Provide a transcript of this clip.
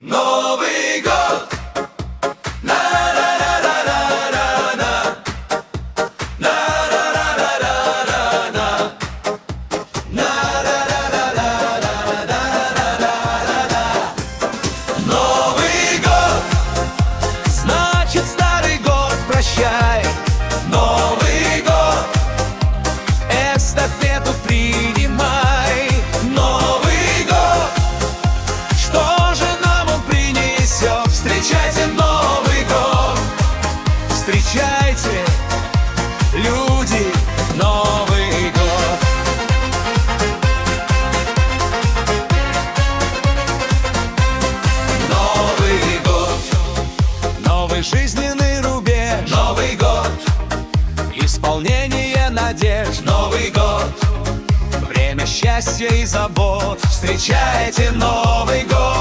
Новый год! На-на-на-на-на-на-на. На-на-на-на-на-на-на. На-на-на-на-на-на-на-на-на. Новый год! Значит, старый год прощай. Новый год! Эстафету принимай. Новый год! Что же нам он принесет? Встречайте Новый год! Встречайте, люди, Новый год! Новый год! Новый жизненный рубеж. Новый год! Исполнение надежд. Новый год! Время счастья и забот. Встречайте Новый год!